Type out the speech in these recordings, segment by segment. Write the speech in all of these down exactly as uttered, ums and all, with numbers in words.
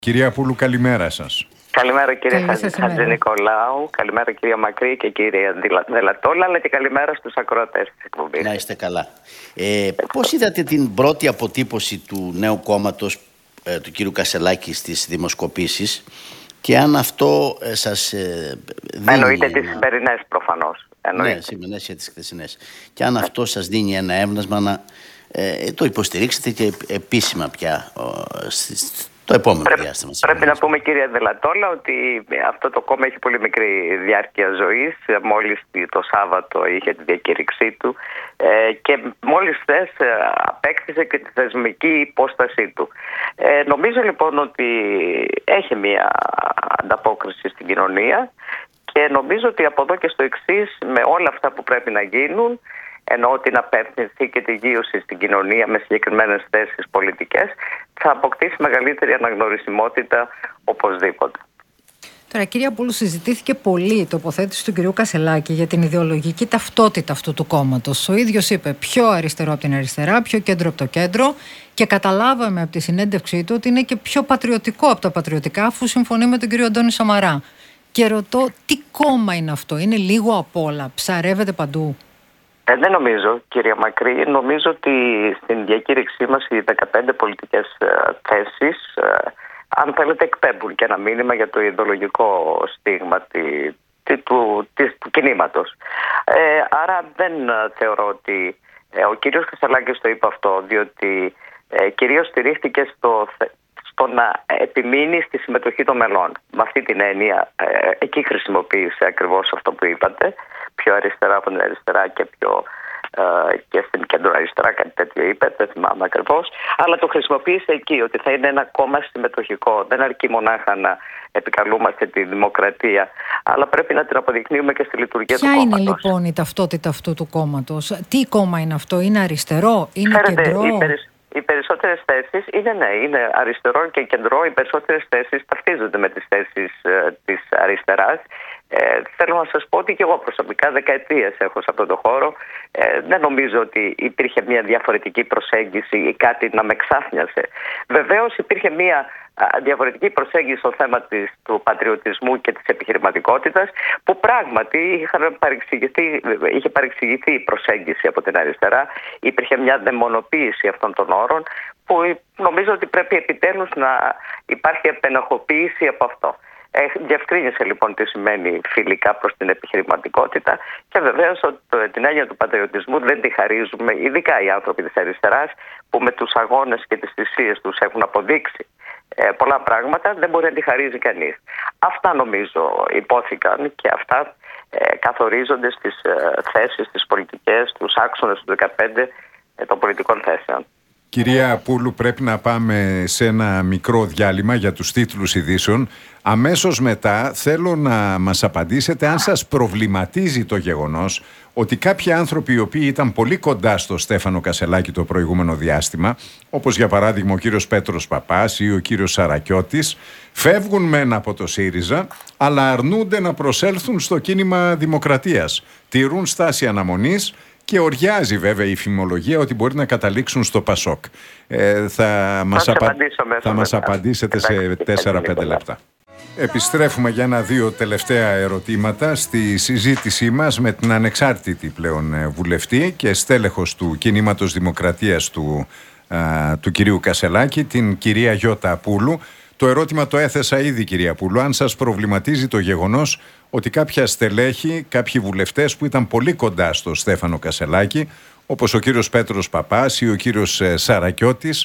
Κυρία Πούλου, καλημέρα σας. Καλημέρα κύριε Χατζηνικολάου, καλημέρα κυρία Μακρύ και κύριε Δελατόλα, αλλά και καλημέρα στους ακροατές της εκπομπής. Να είστε καλά. Ε, πώς είδατε την πρώτη αποτύπωση του νέου κόμματος ε, του κύριου Κασελάκη στις δημοσκοπήσεις και αν αυτό ε, σας ε, δίνει... Εννοείται τις σημερινές προφανώς. Εννοείται. Ναι, σημερινές και τις χθεσινές. Και αν αυτό σας δίνει ένα έμπνευσμα να ε, το υποστηρίξετε και επίσημα πια ε, στις, το επόμενο πρέπει, διάστημα. Πρέπει να πούμε κύριε Δελατόλα ότι αυτό το κόμμα έχει πολύ μικρή διάρκεια ζωής. Μόλις το Σάββατο είχε τη διακήρυξή του ε, και μόλις χθες απέκτησε και τη θεσμική υπόστασή του. Ε, νομίζω λοιπόν ότι έχει μια ανταπόκριση στην κοινωνία και νομίζω ότι από εδώ και στο εξής, με όλα αυτά που πρέπει να γίνουν, εννοώ την απεύθυνση και τη γείωση στην κοινωνία με συγκεκριμένες θέσεις πολιτικές, θα αποκτήσει μεγαλύτερη αναγνωρισιμότητα οπωσδήποτε. Τώρα, κυρία Πούλου, συζητήθηκε πολύ η τοποθέτηση του κυρίου Κασελάκη για την ιδεολογική ταυτότητα αυτού του κόμματος. Ο ίδιος είπε πιο αριστερό από την αριστερά, πιο κέντρο από το κέντρο, και καταλάβαμε από τη συνέντευξή του ότι είναι και πιο πατριωτικό από τα πατριωτικά, αφού συμφωνεί με τον κύριο Αντώνη Σαμαρά. Και ρωτώ, τι κόμμα είναι αυτό, είναι λίγο απ' όλα, ψαρεύεται παντού? Ε, δεν νομίζω, κυρία Μακρύ. Νομίζω ότι στην διακήρυξή μας οι δεκαπέντε πολιτικές ε, θέσεις, ε, αν θέλετε, εκπέμπουν και ένα μήνυμα για το ιδεολογικό στίγμα τη, τη, του, της, του κινήματος. Ε, άρα δεν θεωρώ ότι ε, ο κύριος Κασελάκης το είπε αυτό, διότι ε, κυρίως στηρίχθηκε στο, στο να επιμείνει στη συμμετοχή των μελών. Με αυτή την έννοια, ε, εκεί χρησιμοποίησε ακριβώς αυτό που είπατε, πιο αριστερά από την αριστερά και πιο ε, και στην κέντρο αριστερά, κάτι τέτοιο είπε, δεν θυμάμαι ακριβώς, αλλά το χρησιμοποίησε εκεί, ότι θα είναι ένα κόμμα συμμετοχικό. Δεν αρκεί μονάχα να επικαλούμαστε τη δημοκρατία, αλλά πρέπει να την αποδεικνύουμε και στη λειτουργία Ποια του κόμματος. Ποια είναι λοιπόν η ταυτότητα αυτού του κόμματος? Τι κόμμα είναι αυτό, είναι αριστερό, είναι Φέρετε, κεντρό? Οι, περι, οι περισσότερες θέσεις είναι ναι, είναι αριστερό και κεντρό. Οι περισσότερες θέσεις ταυτίζονται με τις θέσεις ε, της αριστεράς. Ε, θέλω να σας πω ότι και εγώ προσωπικά δεκαετίες έχω σε αυτόν τον χώρο. Ε, δεν νομίζω ότι υπήρχε μια διαφορετική προσέγγιση ή κάτι να με ξάφνιασε. Βεβαίως υπήρχε μια α, διαφορετική προσέγγιση στο θέμα της, του πατριωτισμού και της επιχειρηματικότητας, που πράγματι είχαν παρεξηγηθεί, είχε παρεξηγηθεί η προσέγγιση από την αριστερά. Υπήρχε μια δαιμονοποίηση αυτών των όρων που νομίζω ότι πρέπει επιτέλους να υπάρχει επενοχοποίηση από αυτό. Ε, διευκρίνησε λοιπόν τι σημαίνει φιλικά προς την επιχειρηματικότητα και βεβαίως ότι την έννοια του πατριωτισμού δεν τη χαρίζουμε, ειδικά οι άνθρωποι της αριστεράς που με τους αγώνες και τις θυσίες τους έχουν αποδείξει ε, πολλά πράγματα, δεν μπορεί να τη χαρίζει κανείς. Αυτά νομίζω υπόθηκαν και αυτά ε, καθορίζονται στις ε, θέσεις, στις πολιτικές, τους άξονες του δεκαπέντε ε, των πολιτικών θέσεων. Κυρία Πούλου, πρέπει να πάμε σε ένα μικρό διάλειμμα για τους τίτλους ειδήσεων. Αμέσως μετά θέλω να μας απαντήσετε αν σας προβληματίζει το γεγονός ότι κάποιοι άνθρωποι οι οποίοι ήταν πολύ κοντά στο Στέφανο Κασελάκη το προηγούμενο διάστημα, όπως για παράδειγμα ο κύριος Πέτρος Παπάς ή ο κύριος Σαρακιώτης, φεύγουν μεν από το ΣΥΡΙΖΑ, αλλά αρνούνται να προσέλθουν στο κίνημα Δημοκρατίας. Τηρούν στάση αναμονής και οριάζει βέβαια η φημολογία ότι μπορεί να καταλήξουν στο ΠΑΣΟΚ. Ε, θα μας, απα... θα μας απαντήσετε σε τέσσερα πέντε λεπτά. Επιστρέφουμε για ένα-δύο τελευταία ερωτήματα στη συζήτησή μας με την ανεξάρτητη πλέον βουλευτή και στέλεχος του Κινήματος Δημοκρατίας του, α, του κυρίου Κασελάκη, την κυρία Γιώτα Πούλου. Το ερώτημα το έθεσα ήδη, κυρία Πούλου, αν σας προβληματίζει το γεγονός ότι κάποια στελέχη, κάποιοι βουλευτές που ήταν πολύ κοντά στο Στέφανο Κασελάκη, όπως ο κύριος Πέτρος Παπάς ή ο κύριος Σαρακιώτης,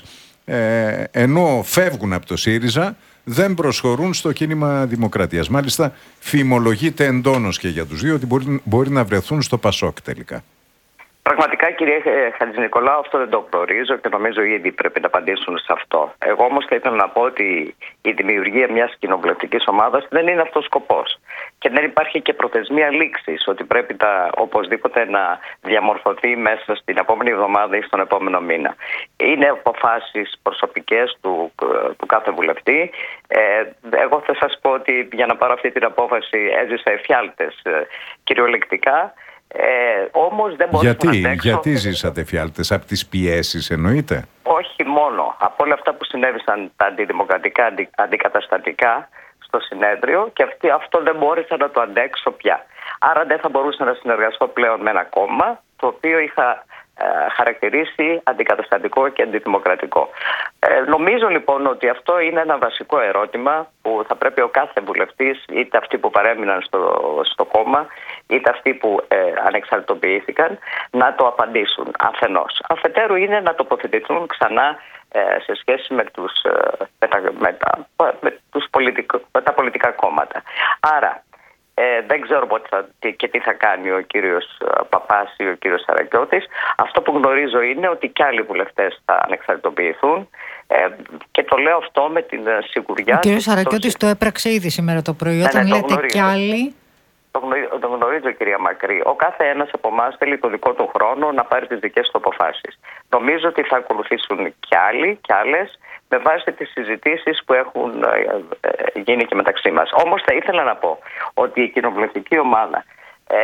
ε, ενώ φεύγουν από το ΣΥΡΙΖΑ, δεν προσχωρούν στο κίνημα Δημοκρατίας. Μάλιστα, φημολογείται εντόνως και για τους δύο ότι μπορεί, μπορεί να βρεθούν στο ΠΑΣΟΚ τελικά. Πραγματικά, κύριε Χατζηνικολάου, αυτό δεν το γνωρίζω και νομίζω ήδη πρέπει να απαντήσουν σε αυτό. Εγώ όμως θα ήθελα να πω ότι η δημιουργία μιας κοινοβουλευτικής ομάδας δεν είναι αυτός ο σκοπός. Και δεν υπάρχει και προθεσμία λήξης, ότι πρέπει τα, οπωσδήποτε να διαμορφωθεί μέσα στην επόμενη εβδομάδα ή στον επόμενο μήνα. Είναι αποφάσεις προσωπικές του, του κάθε βουλευτή. Ε, εγώ θα σας πω ότι για να πάρω αυτή την απόφαση έζησα εφιάλτες ε, κυριολεκτικά. Ε, όμως δεν μπορούσα γιατί, να αντέξω. Γιατί ζήσατε φιάλτες? Από τις πιέσεις εννοείται? Όχι μόνο. Από όλα αυτά που συνέβησαν τα αντιδημοκρατικά, αντι, αντικαταστατικά στο συνέδριο, και αυτή, αυτό δεν μπόρεσα να το αντέξω πια. Άρα δεν θα μπορούσα να συνεργαστώ πλέον με ένα κόμμα το οποίο είχα ε, χαρακτηρίσει αντικαταστατικό και αντιδημοκρατικό. Ε, νομίζω λοιπόν ότι αυτό είναι ένα βασικό ερώτημα που θα πρέπει ο κάθε βουλευτής, είτε αυτοί που παρέμειναν στο, στο κόμμα, είτε αυτοί που ε, ανεξαρτητοποιήθηκαν, να το απαντήσουν αφενός. Αφετέρου είναι να τοποθετηθούν ξανά ε, σε σχέση με, τους, ε, με, τα, με, τα, με, τους πολιτικο, με τα πολιτικά κόμματα. Άρα Ε, δεν ξέρω πότε θα, και, και τι θα κάνει ο κύριος Παπάς ή ο κύριος Σαρακιώτης. Αυτό που γνωρίζω είναι ότι κι άλλοι βουλευτές θα ανεξαρτητοποιηθούν, ε, και το λέω αυτό με την σιγουριά. Ο κύριος Σαρακιώτης το... το έπραξε ήδη σήμερα το πρωί. Όταν ναι, ναι, λέτε κι άλλοι... Το γνωρίζω, το γνωρίζω, κυρία Μακρύ. Ο κάθε ένας από εμάς θέλει το δικό του χρόνο να πάρει τις δικές του αποφάσεις. Νομίζω ότι θα ακολουθήσουν κι άλλοι κι άλλες, με βάση τις συζητήσεις που έχουν ε, ε, γίνει και μεταξύ μας. Όμως θα ήθελα να πω ότι η κοινοβουλευτική ομάδα ε,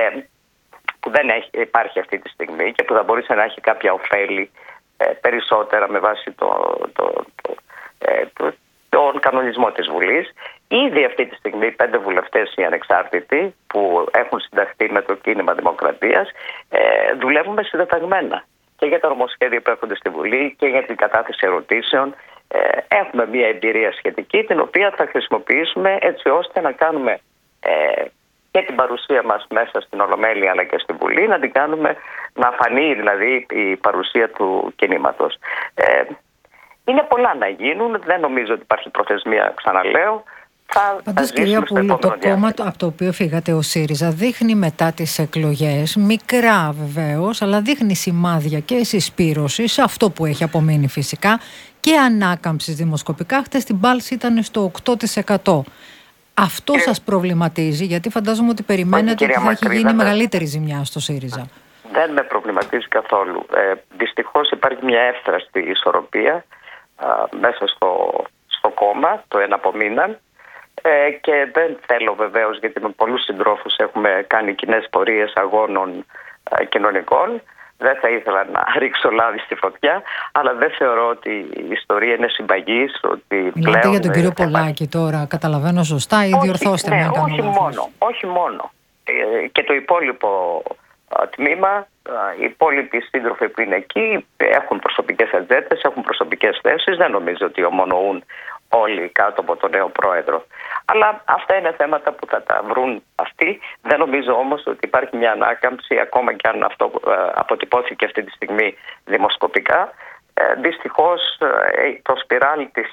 που δεν έχει, υπάρχει αυτή τη στιγμή και που θα μπορούσε να έχει κάποια ωφέλη ε, περισσότερα με βάση το, το, το, ε, το, τον κανονισμό της Βουλής, ήδη αυτή τη στιγμή πέντε βουλευτές οι ανεξάρτητοι που έχουν συνταχθεί με το κίνημα Δημοκρατίας ε, δουλεύουμε συντεταγμένα και για τα νομοσχέδια που έρχονται στη Βουλή και για την κατάθεση ερωτήσεων. Έχουμε μια εμπειρία σχετική, την οποία θα χρησιμοποιήσουμε έτσι ώστε να κάνουμε ε, και την παρουσία μας μέσα στην Ολομέλεια αλλά και στην Βουλή, να την κάνουμε να φανεί δηλαδή η παρουσία του κινήματος. Ε, είναι πολλά να γίνουν, δεν νομίζω ότι υπάρχει προθεσμία, ξαναλέω. Πάντως, κυρία Πούλου, το κόμμα από το οποίο φύγατε, ο ΣΥΡΙΖΑ, δείχνει μετά τις εκλογές, μικρά βεβαίως, αλλά δείχνει σημάδια και συσπήρωσης, αυτό που έχει απομείνει φυσικά, και ανάκαμψης δημοσκοπικά. Χτες την πάλση ήταν στο οκτώ τοις εκατό. Αυτό σας προβληματίζει? Γιατί φαντάζομαι ότι περιμένετε ότι θα έχει γίνει μεγαλύτερη ζημιά στο ΣΥΡΙΖΑ. Δεν με προβληματίζει καθόλου. Ε, δυστυχώς υπάρχει μια εύθραστη ισορροπία α, μέσα στο, στο κόμμα, το εναπομείναν. Ε, και δεν θέλω βεβαίως, γιατί με πολλούς συντρόφους έχουμε κάνει κοινές πορείες αγώνων ε, κοινωνικών, δεν θα ήθελα να ρίξω λάδι στη φωτιά, αλλά δεν θεωρώ ότι η ιστορία είναι συμπαγής, ότι Μιλάτε πλέον... για τον κύριο Πολάκη τώρα, καταλαβαίνω σωστά, ή διορθώστε με, ναι, αν κάνω όχι λάθος. μόνο, όχι μόνο. Ε, και το υπόλοιπο α, τμήμα, α, οι υπόλοιποι σύντροφοι που είναι εκεί έχουν προσωπικές ατζέντες, έχουν προσωπικές θέσεις, δεν νομίζω ότι ομονοούν όλοι κάτω από τον νέο πρόεδρο. Αλλά αυτά είναι θέματα που θα τα βρουν αυτοί. Δεν νομίζω όμως ότι υπάρχει μια ανάκαμψη, ακόμα και αν αυτό ε, αποτυπώθηκε αυτή τη στιγμή δημοσκοπικά. Ε, δυστυχώς ε, το σπιράλι της,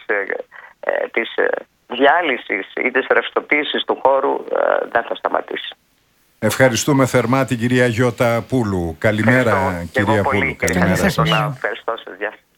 ε, της ε, διάλυσης ή της ρευστοποίησης του χώρου ε, δεν θα σταματήσει. Ευχαριστούμε θερμά την κυρία Γιώτα Πούλου. Καλημέρα, κυρία Πούλου. Καλημέρα. Ευχαριστώ σας. Γεια.